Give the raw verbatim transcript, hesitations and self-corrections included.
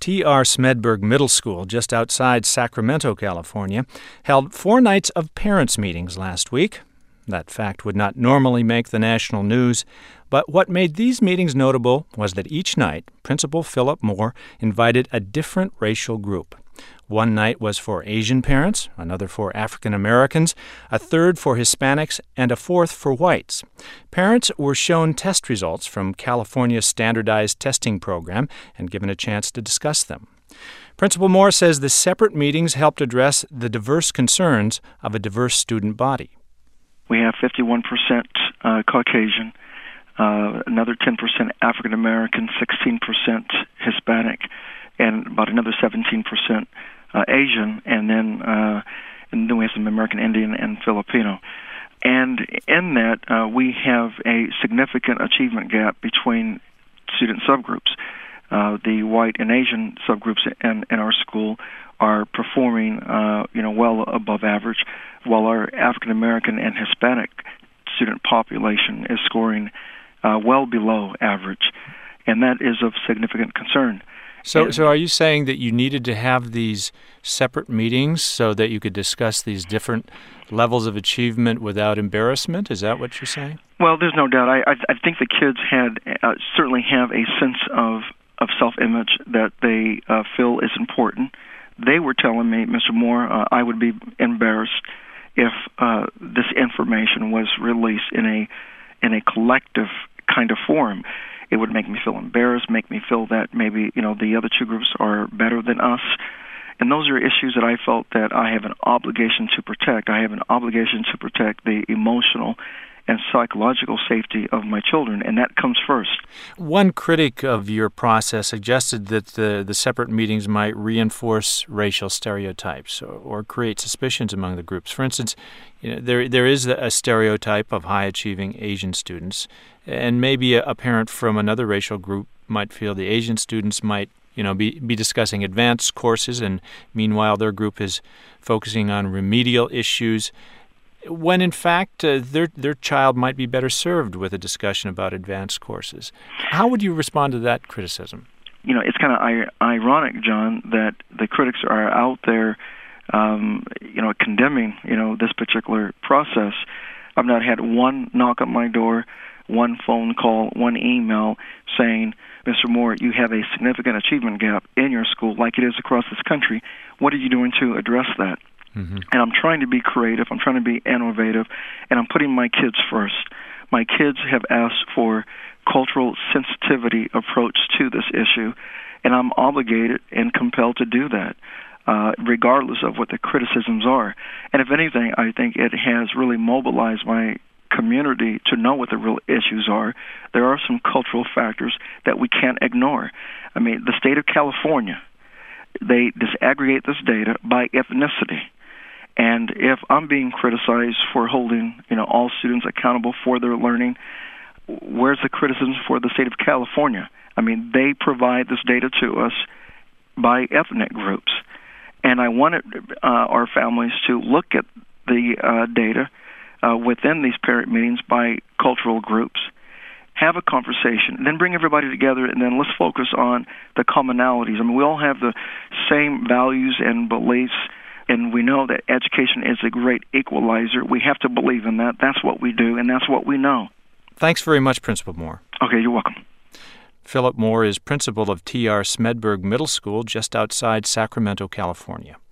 T R Smedberg Middle School, just outside Sacramento, California, held four nights of parents' meetings last week. That fact would not normally make the national news, but what made these meetings notable was that each night, Principal Philip Moore invited a different racial group. One night was for Asian parents, another for African Americans, a third for Hispanics, and a fourth for whites. Parents were shown test results from California's standardized testing program and given a chance to discuss them. Principal Moore says the separate meetings helped address the diverse concerns of a diverse student body. We have fifty-one percent uh, Caucasian, uh, another ten percent African American, sixteen percent Hispanic, and about another seventeen percent uh, Asian, and then uh, and then we have some American Indian and Filipino. And in that, uh, we have a significant achievement gap between student subgroups. Uh, the white and Asian subgroups in, in our school are performing, uh, you know, well above average, while our African American and Hispanic student population is scoring uh, well below average, and that is of significant concern. So, and, so are you saying that you needed to have these separate meetings so that you could discuss these different levels of achievement without embarrassment? Is that what you're saying? Well, there's no doubt. I, I, I think the kids had uh, certainly have a sense of of self-image that they uh, feel is important. They were telling me, Mister Moore, uh, I would be embarrassed if uh, this information was released in a in a collective kind of forum. It would make me feel embarrassed, make me feel that maybe, you know, the other two groups are better than us. And those are issues that I felt that I have an obligation to protect. I have an obligation to protect the emotional and psychological safety of my children, and that comes first. One critic of your process suggested that the, the separate meetings might reinforce racial stereotypes or, or create suspicions among the groups. For instance, you know, there there is a stereotype of high-achieving Asian students, and maybe a, a parent from another racial group might feel the Asian students might you know, be, be discussing advanced courses, and meanwhile their group is focusing on remedial issues, when in fact uh, their their child might be better served with a discussion about advanced courses. How would you respond to that criticism? You know, it's kind of I- ironic, John, that the critics are out there, um, you know, condemning, you know, this particular process. I've not had one knock on my door, one phone call, one email saying, Mister Moore, you have a significant achievement gap in your school like it is across this country. What are you doing to address that? Mm-hmm. And I'm trying to be creative, I'm trying to be innovative, and I'm putting my kids first. My kids have asked for cultural sensitivity approach to this issue, and I'm obligated and compelled to do that, uh, regardless of what the criticisms are. And if anything, I think it has really mobilized my community to know what the real issues are. There are some cultural factors that we can't ignore. I mean, the state of California, they disaggregate this data by ethnicity. And if I'm being criticized for holding, you know, all students accountable for their learning, where's the criticism for the state of California? I mean, they provide this data to us by ethnic groups. And I wanted uh, our families to look at the uh, data uh, within these parent meetings by cultural groups, have a conversation, and then bring everybody together, and then let's focus on the commonalities. I mean, we all have the same values and beliefs, and we know that education is a great equalizer. We have to believe in that. That's what we do, and that's what we know. Thanks very much, Principal Moore. Okay, you're welcome. Philip Moore is principal of T R Smedberg Middle School just outside Sacramento, California.